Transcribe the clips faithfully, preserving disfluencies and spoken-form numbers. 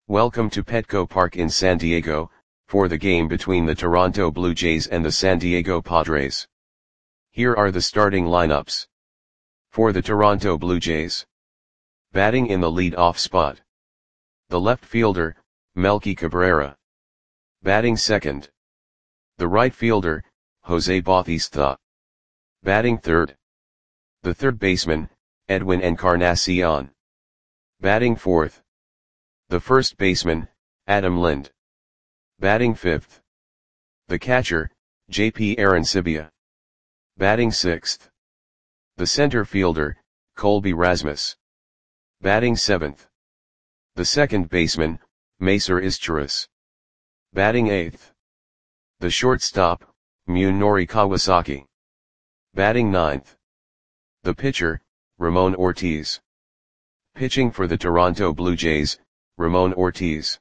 Welcome to Petco Park in San Diego, for the game between the Toronto Blue Jays and the San Diego Padres. Here are the starting lineups. For the Toronto Blue Jays. Batting in the lead-off spot. The left fielder, Melky Cabrera. Batting second. The right fielder, Jose Bautista. Batting third. The third baseman, Edwin Encarnacion. Batting fourth. The first baseman, Adam Lind. Batting fifth. The catcher, J P Arencibia. Batting sixth. The center fielder, Colby Rasmus. Batting seventh. The second baseman, Macer Izturis. Batting eighth. The shortstop, Munenori Kawasaki. Batting ninth. The pitcher, Ramon Ortiz. Pitching for the Toronto Blue Jays, Ramon Ortiz.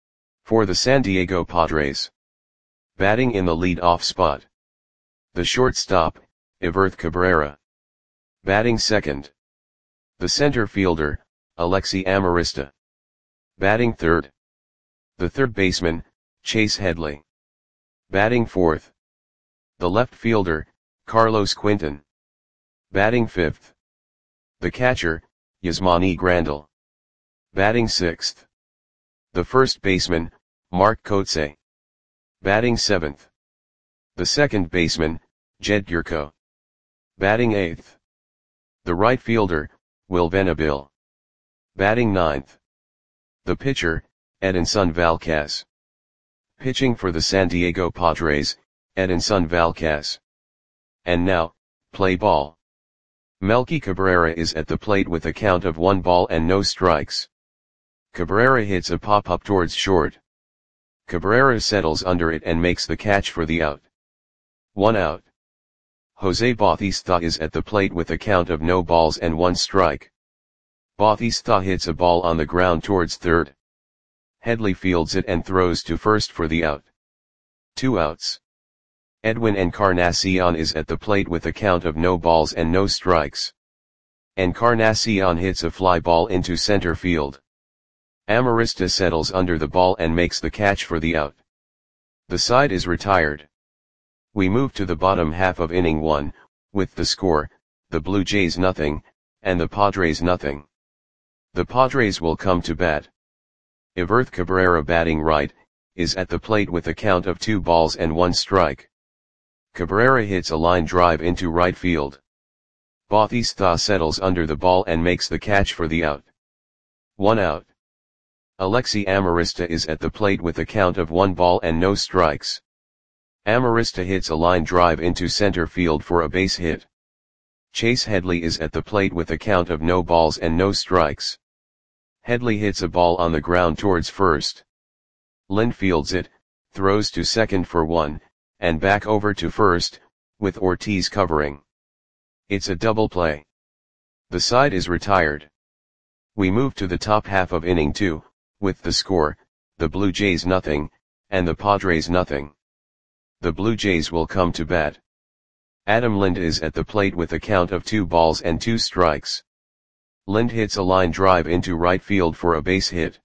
For the San Diego Padres. Batting in the lead-off spot. The shortstop, Everth Cabrera. Batting second. The center fielder, Alexi Amarista. Batting third. The third baseman, Chase Headley. Batting fourth. The left fielder, Carlos Quinton. Batting fifth. The catcher, Yasmani Grandal. Batting sixth. The first baseman, Mark Kotsay. Batting seventh. The second baseman, Jed Gurko. Batting eighth. The right fielder, Will Venable. Batting ninth. The pitcher, Edinson Valquez. Pitching for the San Diego Padres, Edinson Valquez. And now, play ball. Melky Cabrera is at the plate with a count of one ball and no strikes. Cabrera hits a pop-up towards short. Cabrera settles under it and makes the catch for the out. One out. Jose Bautista is at the plate with a count of no balls and one strike. Bautista hits a ball on the ground towards third. Headley fields it and throws to first for the out. Two outs. Edwin Encarnacion is at the plate with a count of no balls and no strikes. Encarnacion hits a fly ball into center field. Amarista settles under the ball and makes the catch for the out. The side is retired. We move to the bottom half of inning one, with the score, the Blue Jays nothing, and the Padres nothing. The Padres will come to bat. Everth Cabrera batting right, is at the plate with a count of two balls and one strike. Cabrera hits a line drive into right field. Bautista settles under the ball and makes the catch for the out. One out. Alexi Amarista is at the plate with a count of one ball and no strikes. Amarista hits a line drive into center field for a base hit. Chase Headley is at the plate with a count of no balls and no strikes. Headley hits a ball on the ground towards first. Lind fields it, throws to second for one, and back over to first, with Ortiz covering. It's a double play. The side is retired. We move to the top half of inning two, with the score, the Blue Jays nothing, and the Padres nothing. The Blue Jays will come to bat. Adam Lind is at the plate with a count of two balls and two strikes. Lind hits a line drive into right field for a base hit.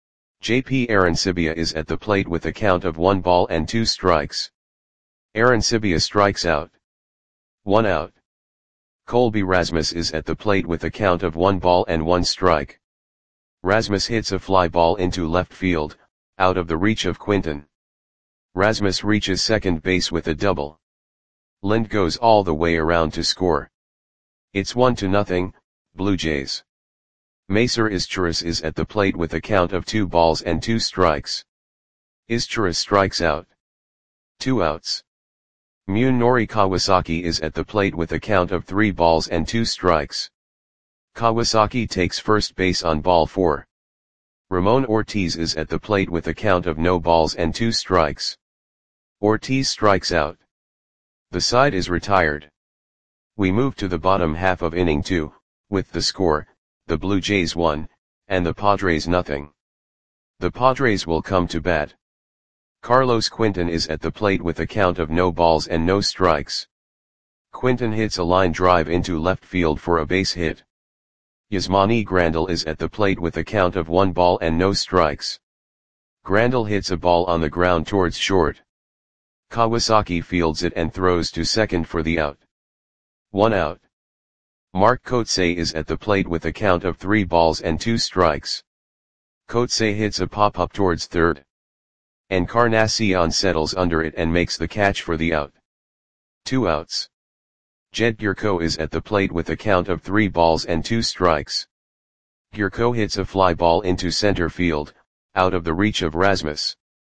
J P Arencibia is at the plate with a count of one ball and two strikes. Arencibia strikes out. One out. Colby Rasmus is at the plate with a count of one ball and one strike. Rasmus hits a fly ball into left field, out of the reach of Quinton. Rasmus reaches second base with a double. Lind goes all the way around to score. It's one to nothing, Blue Jays. Macer Izturis is at the plate with a count of two balls and two strikes. Izturis strikes out. Two outs. Munenori Kawasaki is at the plate with a count of three balls and two strikes. Kawasaki takes first base on ball four. Ramon Ortiz is at the plate with a count of no balls and two strikes. Ortiz strikes out. The side is retired. We move to the bottom half of inning two, with the score, the Blue Jays one, and the Padres nothing. The Padres will come to bat. Carlos Quinton is at the plate with a count of no balls and no strikes. Quinton hits a line drive into left field for a base hit. Yasmani Grandal is at the plate with a count of one ball and no strikes. Grandal hits a ball on the ground towards short. Kawasaki fields it and throws to second for the out. One out. Mark Kotsay is at the plate with a count of three balls and two strikes. Kotsay hits a pop-up towards third. Encarnacion settles under it and makes the catch for the out. Two outs. Jed Gurko is at the plate with a count of three balls and two strikes. Gurko hits a fly ball into center field, out of the reach of Rasmus.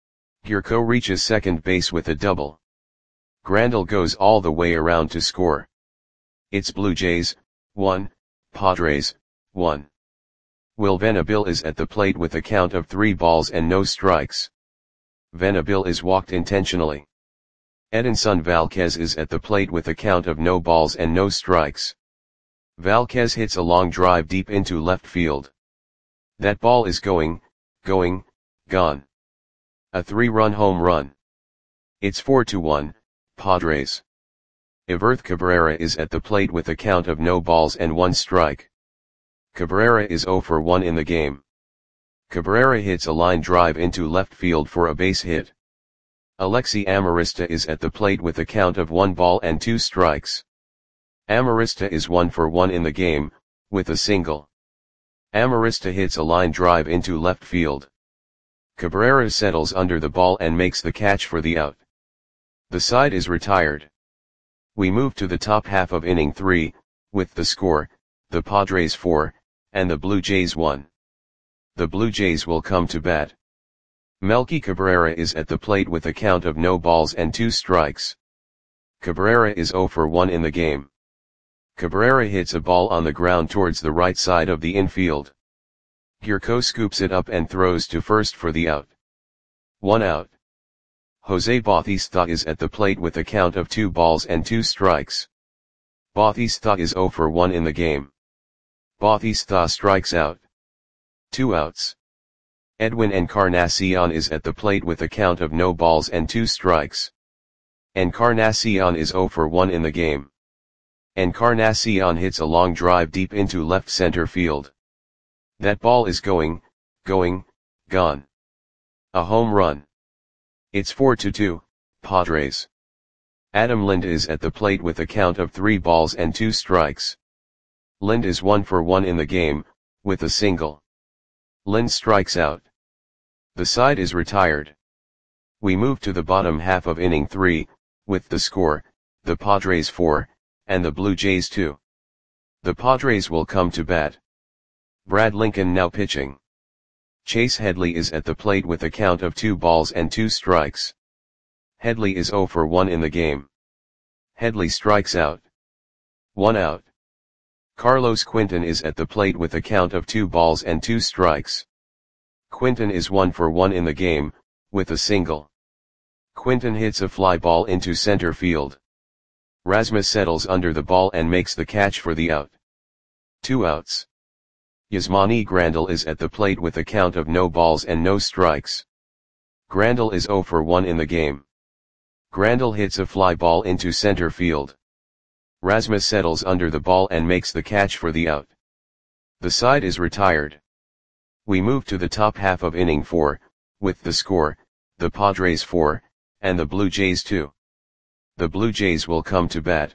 Gurko reaches second base with a double. Grandal goes all the way around to score. It's Blue Jays, one, Padres, one. Will Venabil is at the plate with a count of three balls and no strikes. Venabil is walked intentionally. Edinson Valquez is at the plate with a count of no balls and no strikes. Valquez hits a long drive deep into left field. That ball is going, going, gone. A three-run home run. It's four to one, Padres. Everth Cabrera is at the plate with a count of no balls and one strike. Cabrera is zero for one in the game. Cabrera hits a line drive into left field for a base hit. Alexi Amarista is at the plate with a count of one ball and two strikes. Amarista is one for one in the game, with a single. Amarista hits a line drive into left field. Cabrera settles under the ball and makes the catch for the out. The side is retired. We move to the top half of inning three, with the score, the Padres four, and the Blue Jays one. The Blue Jays will come to bat. Melky Cabrera is at the plate with a count of no balls and two strikes. Cabrera is zero for one in the game. Cabrera hits a ball on the ground towards the right side of the infield. Gurko scoops it up and throws to first for the out. One out. Jose Bautista is at the plate with a count of two balls and two strikes. Bautista is zero for one in the game. Bautista strikes out. Two outs. Edwin Encarnacion is at the plate with a count of no balls and two strikes. Encarnacion is zero for one in the game. Encarnacion hits a long drive deep into left center field. That ball is going, going, gone. A home run. It's four to two, Padres. Adam Lind is at the plate with a count of three balls and two strikes. Lind is one for one in the game, with a single. Lind strikes out. The side is retired. We move to the bottom half of inning three, with the score, the Padres four, and the Blue Jays two. The Padres will come to bat. Brad Lincoln now pitching. Chase Headley is at the plate with a count of two balls and two strikes. Headley is zero for one in the game. Headley strikes out. One out. Carlos Quinton is at the plate with a count of two balls and two strikes. Quinton is one for one in the game, with a single. Quinton hits a fly ball into center field. Rasmus settles under the ball and makes the catch for the out. Two outs. Yasmani Grandal is at the plate with a count of no balls and no strikes. Grandal is zero for one in the game. Grandal hits a fly ball into center field. Rasmus settles under the ball and makes the catch for the out. The side is retired. We move to the top half of inning four, with the score, the Padres four, and the Blue Jays two. The Blue Jays will come to bat.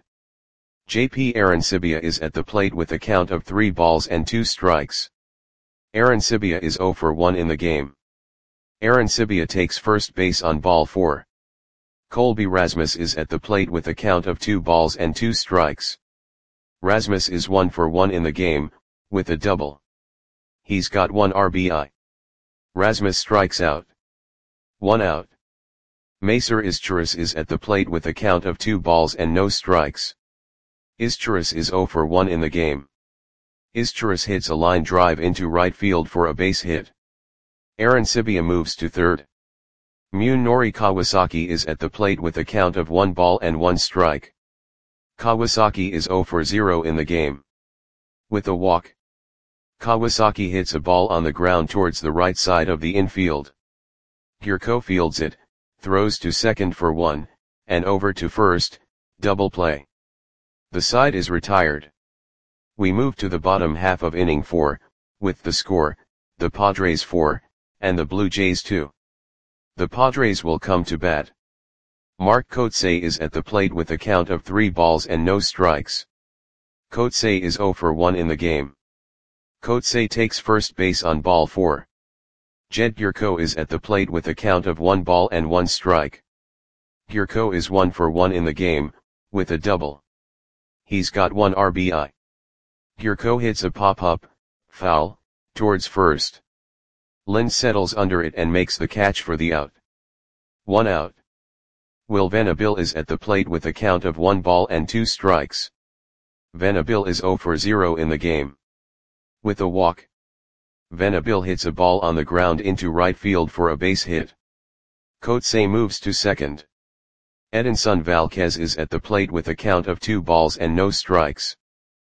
J P Arancibia is at the plate with a count of three balls and two strikes. Arancibia is zero for one in the game. Arancibia takes first base on ball four. Colby Rasmus is at the plate with a count of two balls and two strikes. Rasmus is one for one in the game, with a double. He's got one R B I. Rasmus strikes out. One out. Macer Izturis is at the plate with a count of two balls and no strikes. Izturis is zero for one in the game. Izturis hits a line drive into right field for a base hit. Arancibia moves to third. Munenori Kawasaki is at the plate with a count of one ball and one strike. Kawasaki is zero for zero in the game. With a walk. Kawasaki hits a ball on the ground towards the right side of the infield. Gurko fields it, throws to second for one, and over to first, double play. The side is retired. We move to the bottom half of inning four, with the score, the Padres four, and the Blue Jays two. The Padres will come to bat. Mark Kotsay is at the plate with a count of three balls and no strikes. Kotsay is zero for one in the game. Kotsay takes first base on ball four. Jed Gyorko is at the plate with a count of one ball and one strike. Gyorko is one for one in the game, with a double. He's got one R B I. Gyorko hits a pop-up, foul, towards first. Lind settles under it and makes the catch for the out. One out. Will Venabil is at the plate with a count of one ball and two strikes. Venabil is zero for zero in the game. With a walk, Venabil hits a ball on the ground into right field for a base hit. Kotsay moves to second. Edinson Valquez is at the plate with a count of two balls and no strikes.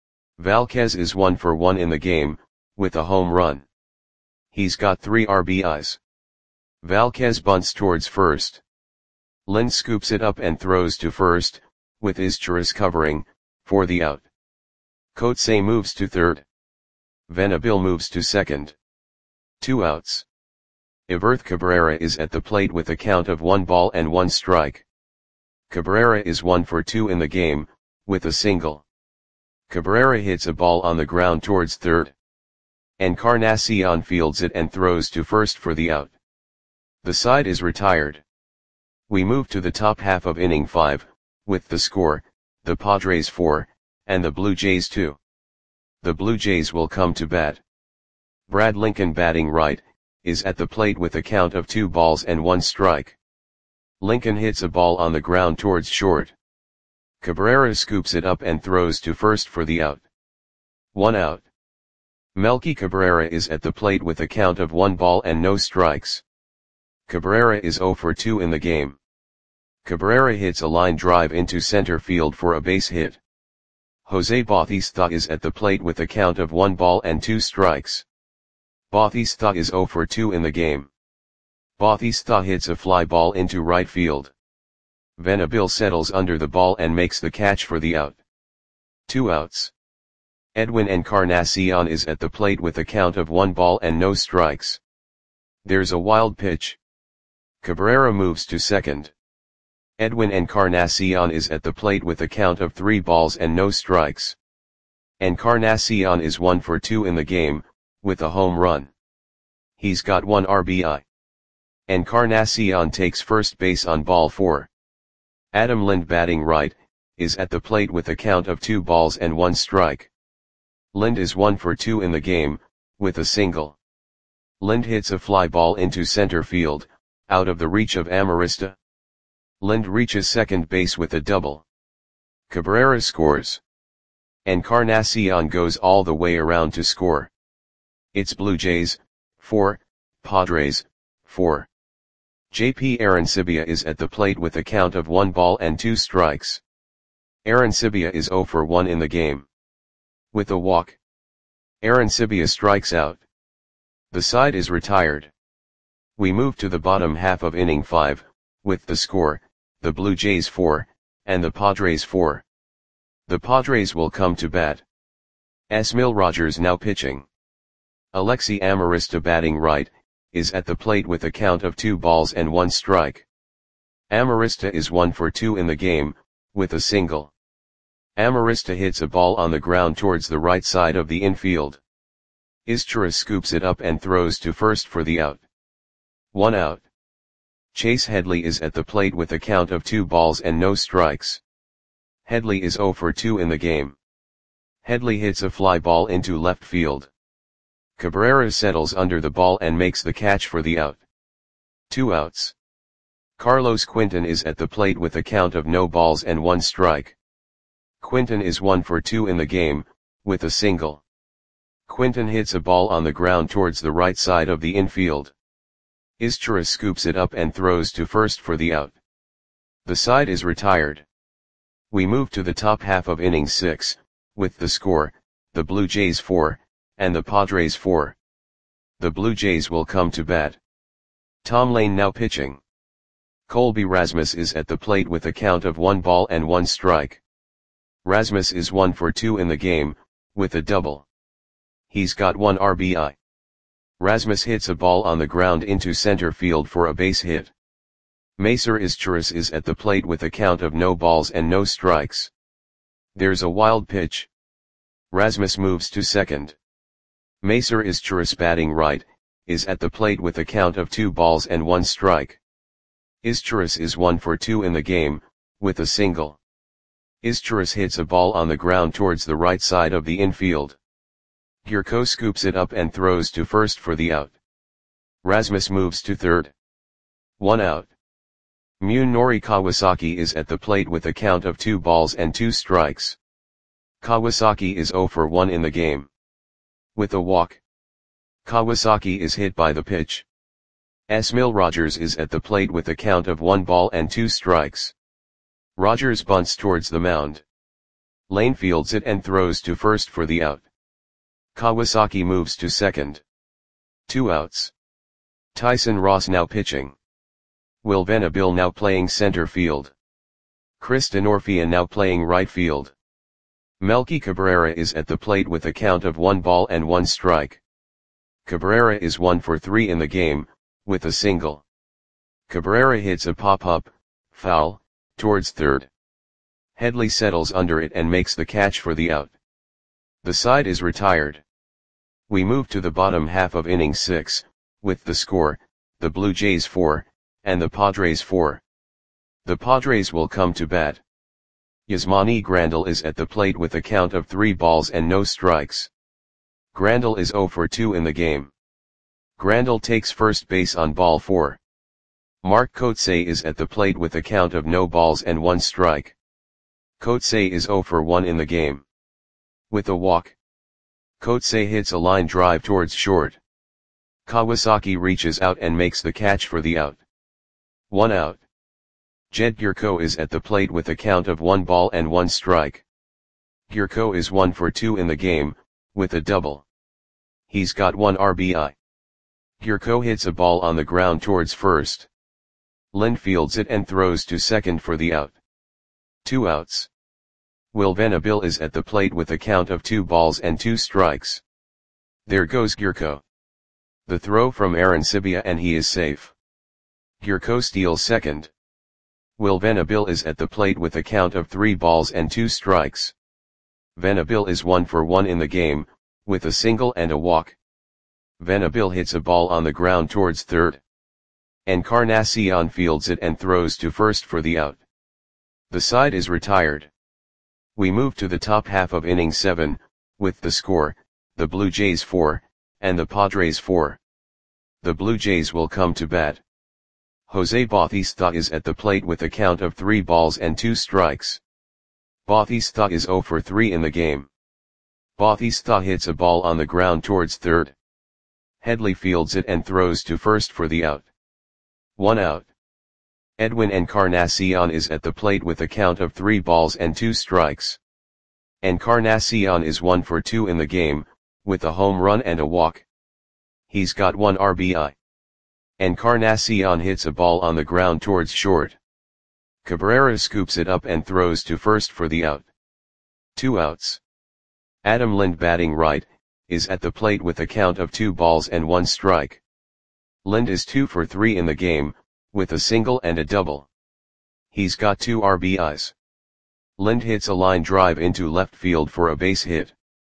Valquez is one for one in the game, with a home run. He's got three R B Is. Valquez bunts towards first. Lind scoops it up and throws to first, with Izturis covering, for the out. Kotsay moves to third. Venabil moves to second. Two outs. Iberth Cabrera is at the plate with a count of one ball and one strike. Cabrera is one for two in the game, with a single. Cabrera hits a ball on the ground towards third. Encarnacion fields it and throws to first for the out. The side is retired. We move to the top half of inning five, with the score, the Padres four, and the Blue Jays two. The Blue Jays will come to bat. Brad Lincoln, batting right, is at the plate with a count of two balls and one strike. Lincoln hits a ball on the ground towards short. Cabrera scoops it up and throws to first for the out. One out. Melky Cabrera is at the plate with a count of one ball and no strikes. Cabrera is zero for two in the game. Cabrera hits a line drive into center field for a base hit. Jose Bautista is at the plate with a count of one ball and two strikes. Bautista is zero for two in the game. Bautista hits a fly ball into right field. Venabil settles under the ball and makes the catch for the out. Two outs. Edwin Encarnacion is at the plate with a count of one ball and no strikes. There's a wild pitch. Cabrera moves to second. Edwin Encarnacion is at the plate with a count of three balls and no strikes. Encarnacion is one for two in the game, with a home run. He's got one R B I. Encarnacion takes first base on ball four. Adam Lind, batting right, is at the plate with a count of two balls and one strike. Lind is one for two in the game, with a single. Lind hits a fly ball into center field, out of the reach of Amarista. Lind reaches second base with a double. Cabrera scores. Encarnacion goes all the way around to score. It's Blue Jays, four, Padres, four. J P Arancibia is at the plate with a count of one ball and two strikes. Arancibia is zero for one in the game. With a walk, Arancibia strikes out. The side is retired. We move to the bottom half of inning five, with the score, the Blue Jays four, and the Padres four. The Padres will come to bat. Esmil Rogers now pitching. Alexi Amarista, batting right, is at the plate with a count of two balls and one strike. Amarista is one for two in the game, with a single. Amarista hits a ball on the ground towards the right side of the infield. Izturis scoops it up and throws to first for the out. One out. Chase Headley is at the plate with a count of two balls and no strikes. Headley is zero for two in the game. Headley hits a fly ball into left field. Cabrera settles under the ball and makes the catch for the out. Two outs. Carlos Quinton is at the plate with a count of no balls and one strike. Quinton is one for two in the game, with a single. Quinton hits a ball on the ground towards the right side of the infield. Izturis scoops it up and throws to first for the out. The side is retired. We move to the top half of inning six, with the score, the Blue Jays four, and the Padres four. The Blue Jays will come to bat. Tom Lane now pitching. Colby Rasmus is at the plate with a count of one ball and one strike. Rasmus is one for two in the game, with a double. He's got one R B I. Rasmus hits a ball on the ground into center field for a base hit. Macer Izturis is at the plate with a count of no balls and no strikes. There's a wild pitch. Rasmus moves to second. Macer Izturis, batting right, is at the plate with a count of two balls and one strike. Izturis is one for two in the game, with a single. Izturis hits a ball on the ground towards the right side of the infield. Gyurko scoops it up and throws to first for the out. Rasmus moves to third. One out. Munenori Kawasaki is at the plate with a count of two balls and two strikes. Kawasaki is zero for one in the game. With a walk. Kawasaki is hit by the pitch. Esmil Rogers is at the plate with a count of one ball and two strikes. Rogers bunts towards the mound. Lane fields it and throws to first for the out. Kawasaki moves to second. Two outs. Tyson Ross now pitching. Will Venabil now playing center field. Chris Denorfia now playing right field. Melky Cabrera is at the plate with a count of one ball and one strike. Cabrera is one for three in the game, with a single. Cabrera hits a pop-up, foul, towards third. Headley settles under it and makes the catch for the out. The side is retired. We move to the bottom half of inning six, with the score, the Blue Jays four, and the Padres four. The Padres will come to bat. Yasmani Grandal is at the plate with a count of three balls and no strikes. Grandal is zero for two in the game. Grandal takes first base on ball four. Mark Kotsay is at the plate with a count of no balls and one strike. Kotsay is zero for one in the game. With a walk. Kotsay hits a line drive towards short. Kawasaki reaches out and makes the catch for the out. One out. Jed Gyurko is at the plate with a count of one ball and one strike. Gyurko is one for two in the game, with a double. He's got one R B I. Gyurko hits a ball on the ground towards first. Lind fields it and throws to second for the out. Two outs. Will Venabil is at the plate with a count of two balls and two strikes. There goes Gyurko. The throw from Arancibia and he is safe. Gyurko steals second. Will Venabil is at the plate with a count of three balls and two strikes. Venabil is one for one in the game, with a single and a walk. Venabil hits a ball on the ground towards third. Encarnacion fields it and throws to first for the out. The side is retired. We move to the top half of inning seven, with the score, the Blue Jays four, and the Padres four. The Blue Jays will come to bat. Jose Bautista is at the plate with a count of three balls and two strikes. Bautista is zero for three in the game. Bautista hits a ball on the ground towards third. Headley fields it and throws to first for the out. One out. Edwin Encarnacion is at the plate with a count of three balls and two strikes. Encarnacion is one for two in the game, with a home run and a walk. He's got one R B I. Encarnacion hits a ball on the ground towards short. Cabrera scoops it up and throws to first for the out. Two outs. Adam Lind, batting right, is at the plate with a count of two balls and one strike. Lind is two for three in the game, with a single and a double. He's got two R B Is. Lind hits a line drive into left field for a base hit.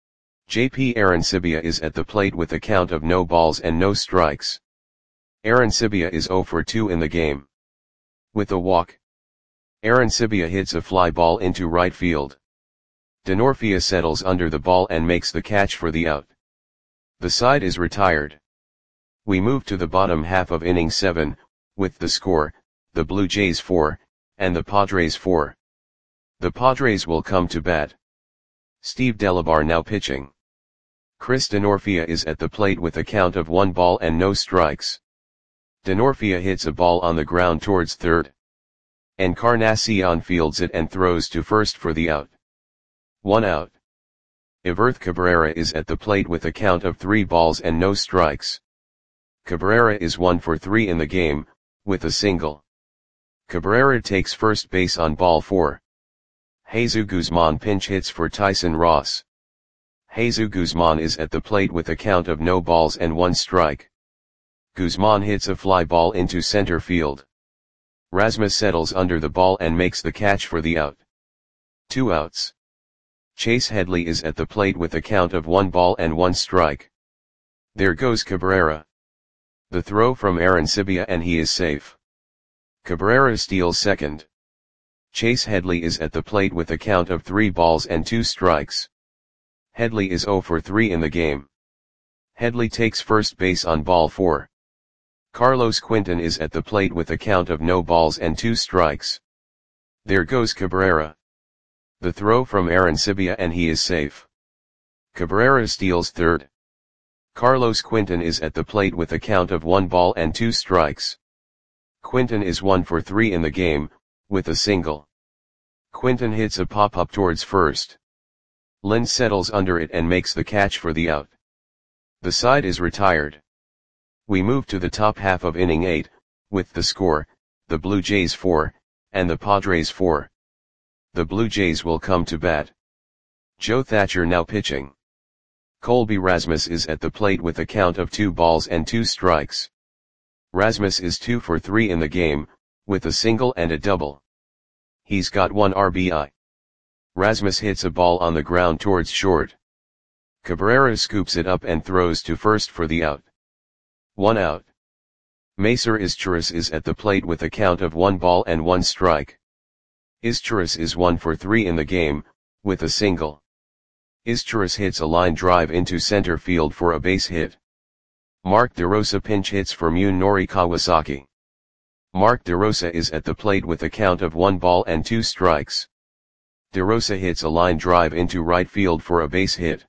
J P Arancibia is at the plate with a count of no balls and no strikes. Arancibia is zero for two in the game. With a walk. Arancibia hits a fly ball into right field. Denorfia settles under the ball and makes the catch for the out. The side is retired. We move to the bottom half of inning seven, with the score, the Blue Jays four, and the Padres four. The Padres will come to bat. Steve Delabar now pitching. Chris Denorfia is at the plate with a count of one ball and no strikes. Denorfia hits a ball on the ground towards third. Encarnacion fields it and throws to first for the out. One out. Iverth Cabrera is at the plate with a count of three balls and no strikes. Cabrera is one for three in the game, with a single. Cabrera takes first base on ball four. Jesus Guzman pinch hits for Tyson Ross. Jesus Guzman is at the plate with a count of no balls and one strike. Guzman hits a fly ball into center field. Rasmus settles under the ball and makes the catch for the out. Two outs. Chase Headley is at the plate with a count of one ball and one strike. There goes Cabrera. The throw from Arancibia and he is safe. Cabrera steals second. Chase Headley is at the plate with a count of three balls and two strikes. Headley is zero for three in the game. Headley takes first base on ball four. Carlos Quinton is at the plate with a count of no balls and two strikes. There goes Cabrera. The throw from Arancibia and he is safe. Cabrera steals third. Carlos Quinton is at the plate with a count of one ball and two strikes. Quinton is one for three in the game, with a single. Quinton hits a pop-up towards first. Lind settles under it and makes the catch for the out. The side is retired. We move to the top half of inning eight, with the score, the Blue Jays four, and the Padres four. The Blue Jays will come to bat. Joe Thatcher now pitching. Colby Rasmus is at the plate with a count of two balls and two strikes. Rasmus is two for three in the game, with a single and a double. He's got one R B I. Rasmus hits a ball on the ground towards short. Cabrera scoops it up and throws to first for the out. One out. Macer Izturis is at the plate with a count of one ball and one strike. Izturis is one for three in the game, with a single. Izturis hits a line drive into center field for a base hit. Mark DeRosa pinch hits for Munenori Kawasaki. Mark DeRosa is at the plate with a count of one ball and two strikes. DeRosa hits a line drive into right field for a base hit.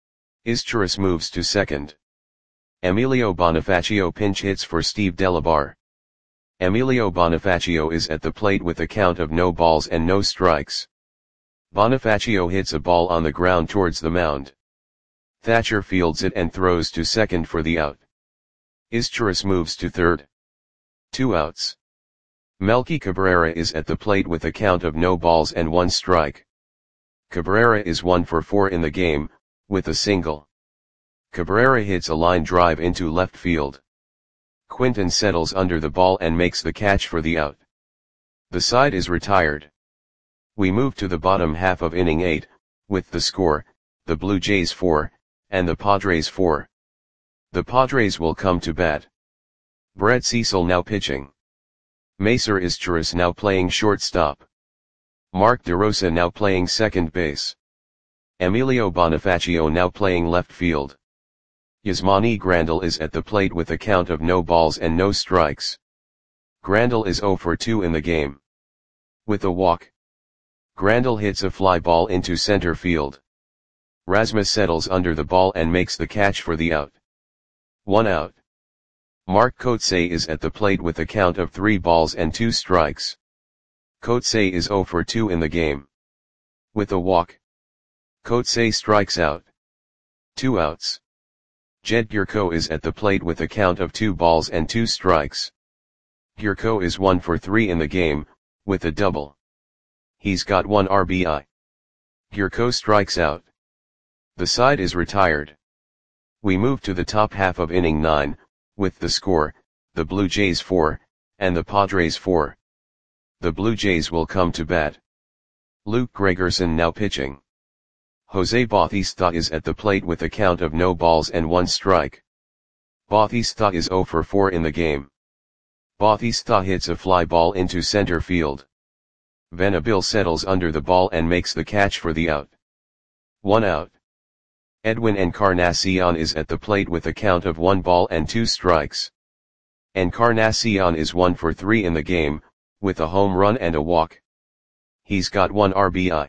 Izturis moves to second. Emilio Bonifacio pinch hits for Steve Delabar. Emilio Bonifacio is at the plate with a count of no balls and no strikes. Bonifacio hits a ball on the ground towards the mound. Thatcher fields it and throws to second for the out. Izturis moves to third. Two outs. Melky Cabrera is at the plate with a count of no balls and one strike. Cabrera is one for four in the game, with a single. Cabrera hits a line drive into left field. Quinton settles under the ball and makes the catch for the out. The side is retired. We move to the bottom half of inning eight, with the score, the Blue Jays four, and the Padres four. The Padres will come to bat. Brett Cecil now pitching. Macer Izturis now playing shortstop. Mark DeRosa now playing second base. Emilio Bonifacio now playing left field. Yasmani Grandal is at the plate with a count of no balls and no strikes. Grandal is zero for two in the game. With a walk. Grandal hits a fly ball into center field. Rasmus settles under the ball and makes the catch for the out. One out. Mark Kotsay is at the plate with a count of three balls and two strikes. Kotsay is zero for two in the game. With a walk. Kotsay strikes out. Two outs. Jed Gurko is at the plate with a count of two balls and two strikes. Gurko is one for three in the game, with a double. He's got one R B I. Gurko strikes out. The side is retired. We move to the top half of inning nine, with the score, the Blue Jays four, and the Padres four. The Blue Jays will come to bat. Luke Gregerson now pitching. Jose Bautista is at the plate with a count of no balls and one strike. Bautista is zero for four in the game. Bautista hits a fly ball into center field. Venable settles under the ball and makes the catch for the out. One out. Edwin Encarnacion is at the plate with a count of one ball and two strikes. Encarnacion is one for three in the game, with a home run and a walk. He's got one R B I.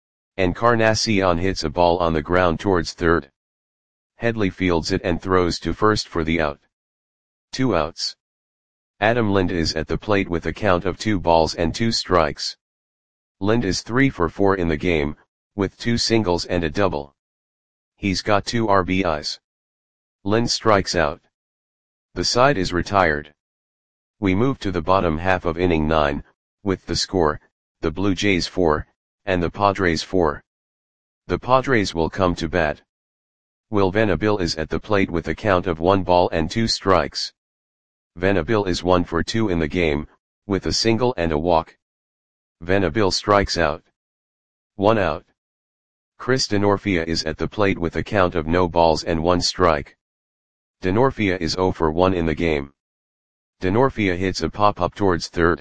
Encarnacion hits a ball on the ground towards third. Headley fields it and throws to first for the out. Two outs. Adam Lind is at the plate with a count of two balls and two strikes. Lind is three for four in the game, with two singles and a double. He's got two R B Is. Lind strikes out. The side is retired. We move to the bottom half of inning nine, with the score, the Blue Jays four, and the Padres four. The Padres will come to bat. Will Venable is at the plate with a count of one ball and two strikes. Venable is one for two in the game, with a single and a walk. Venabil strikes out. One out. Chris Denorfia is at the plate with a count of no balls and one strike. Denorfia is zero for one in the game. Denorfia hits a pop-up towards third.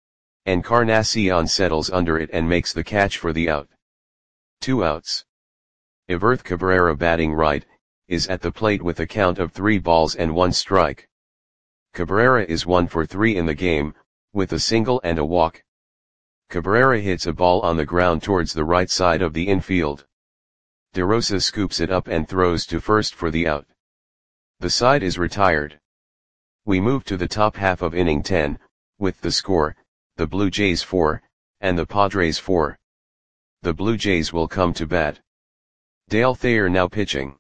Encarnacion settles under it and makes the catch for the out. Two outs. Iverth Cabrera, batting right, is at the plate with a count of three balls and one strike. Cabrera is one for three in the game, with a single and a walk. Cabrera hits a ball on the ground towards the right side of the infield. De Rosa scoops it up and throws to first for the out. The side is retired. We move to the top half of inning ten, with the score, the Blue Jays four, and the Padres four. The Blue Jays will come to bat. Dale Thayer now pitching.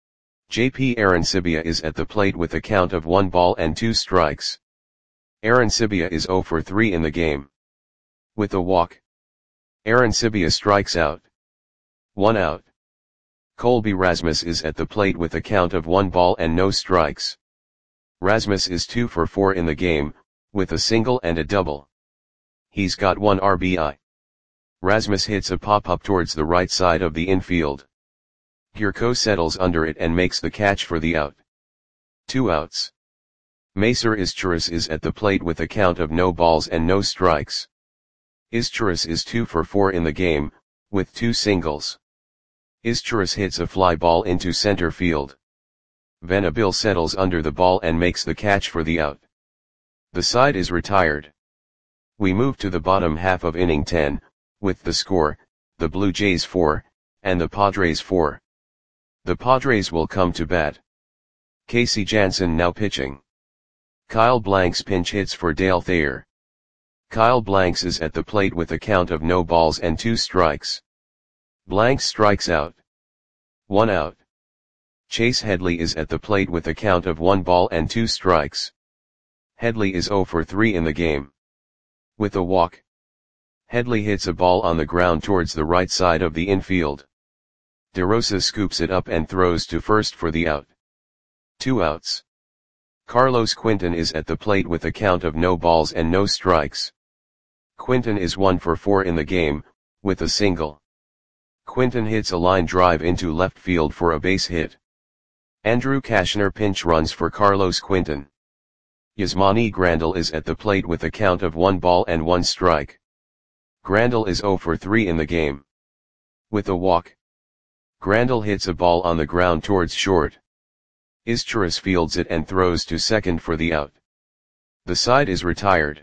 J P Arancibia is at the plate with a count of one ball and two strikes. Arancibia is zero for three in the game. With a walk. Arancibia strikes out. One out. Colby Rasmus is at the plate with a count of one ball and no strikes. Rasmus is two for four in the game, with a single and a double. He's got one R B I. Rasmus hits a pop-up towards the right side of the infield. Gurko settles under it and makes the catch for the out. Two outs. Macer Izturis is at the plate with a count of no balls and no strikes. Izturis is two for four in the game, with two singles. Izturis hits a fly ball into center field. Venabil settles under the ball and makes the catch for the out. The side is retired. We move to the bottom half of inning ten, with the score, the Blue Jays four, and the Padres four. The Padres will come to bat. Casey Janssen now pitching. Kyle Blanks pinch hits for Dale Thayer. Kyle Blanks is at the plate with a count of no balls and two strikes. Blanks strikes out. One out. Chase Headley is at the plate with a count of one ball and two strikes. Headley is zero for three in the game. With a walk. Headley hits a ball on the ground towards the right side of the infield. De Rosa scoops it up and throws to first for the out. Two outs. Carlos Quinton is at the plate with a count of no balls and no strikes. Quinton is one for four in the game, with a single. Quinton hits a line drive into left field for a base hit. Andrew Cashner pinch runs for Carlos Quinton. Yasmani Grandal is at the plate with a count of one ball and one strike. Grandal is zero for three in the game. With a walk. Grandal hits a ball on the ground towards short. Izturis fields it and throws to second for the out. The side is retired.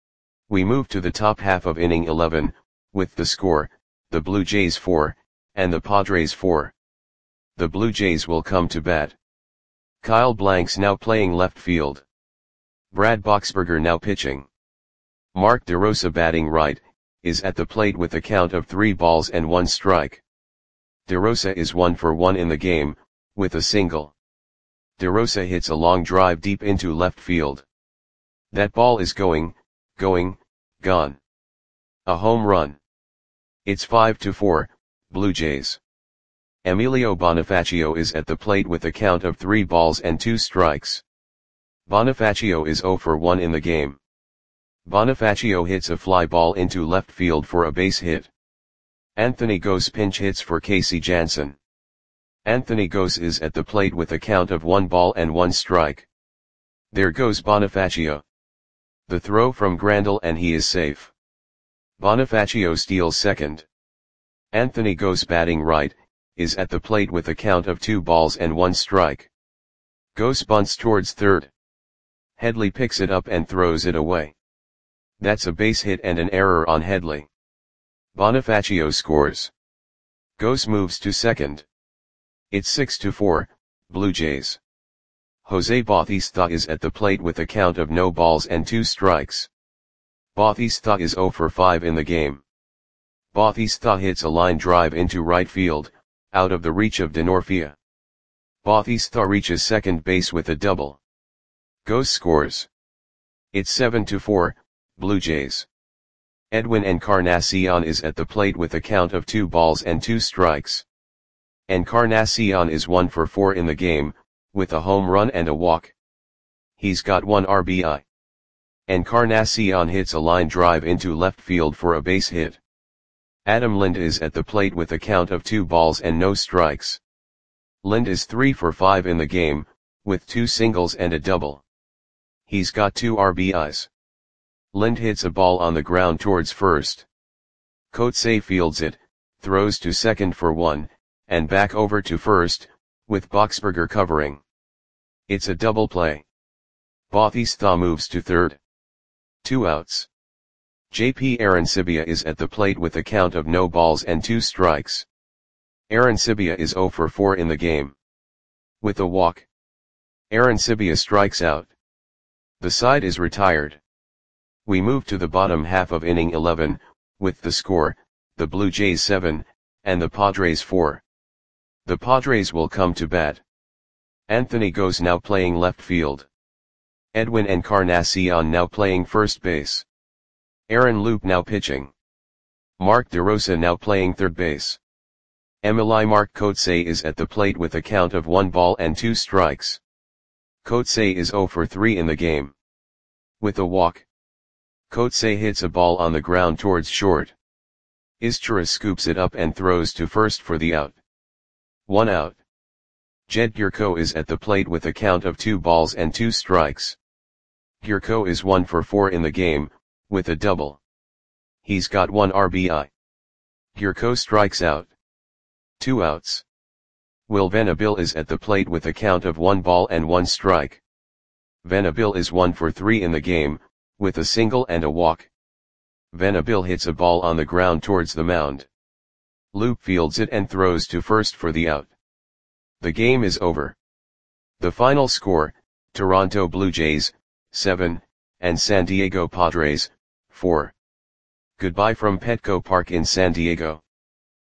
We move to the top half of inning eleven, with the score, the Blue Jays four, and the Padres four. The Blue Jays will come to bat. Kyle Blanks now playing left field. Brad Boxberger now pitching. Mark De Rosa batting right, is at the plate with a count of three balls and one strike. De Rosa is one for one in the game, with a single. De Rosa hits a long drive deep into left field. That ball is going, going, gone. A home run. It's five to four, Blue Jays. Emilio Bonifacio is at the plate with a count of three balls and two strikes. Bonifacio is zero for one in the game. Bonifacio hits a fly ball into left field for a base hit. Anthony Gose pinch hits for Casey Janssen. Anthony Gose is at the plate with a count of one ball and one strike. There goes Bonifacio. The throw from Grandal and he is safe. Bonifacio steals second. Anthony Gose batting right, is at the plate with a count of two balls and one strike. Gose bunts towards third. Headley picks it up and throws it away. That's a base hit and an error on Headley. Bonifacio scores. Gose moves to second. It's six to four, Blue Jays. Jose Bautista is at the plate with a count of no balls and two strikes. Bautista is zero for five in the game. Bautista hits a line drive into right field, out of the reach of Denorfia. Bautista reaches second base with a double. Gose scores. It's seven to four, Blue Jays. Edwin Encarnacion is at the plate with a count of two balls and two strikes. Encarnacion is one for four in the game, with a home run and a walk. He's got one R B I. Encarnacion hits a line drive into left field for a base hit. Adam Lind is at the plate with a count of two balls and no strikes. Lind is three for five in the game, with two singles and a double. He's got two R B Is. Lind hits a ball on the ground towards first. Kotsay fields it, throws to second for one, and back over to first, with Boxberger covering. It's a double play. Bautista moves to third. Two outs. J P Arancibia is at the plate with a count of no balls and two strikes. Arancibia is zero for four in the game. With a walk, Arancibia strikes out. The side is retired. We move to the bottom half of inning eleven, with the score, the Blue Jays seven, and the Padres four. The Padres will come to bat. Anthony Gose now playing left field. Edwin Encarnacion now playing first base. Aaron Loup now pitching. Mark DeRosa now playing third base. Emily Mark Kotsay is at the plate with a count of one ball and two strikes. Kotsay is zero for three in the game. With a walk, Kotsay hits a ball on the ground towards short. Izturis scoops it up and throws to first for the out. One out. Jed Gyorko is at the plate with a count of two balls and two strikes. Gyorko is one for four in the game, with a double. He's got one R B I. Gyorko strikes out. Two outs. Will Venabil is at the plate with a count of one ball and one strike. Venabil is one for three in the game, with a single and a walk. Venabil hits a ball on the ground towards the mound. Loup fields it and throws to first for the out. The game is over. The final score, Toronto Blue Jays, seven, and San Diego Padres, four. Goodbye from Petco Park in San Diego.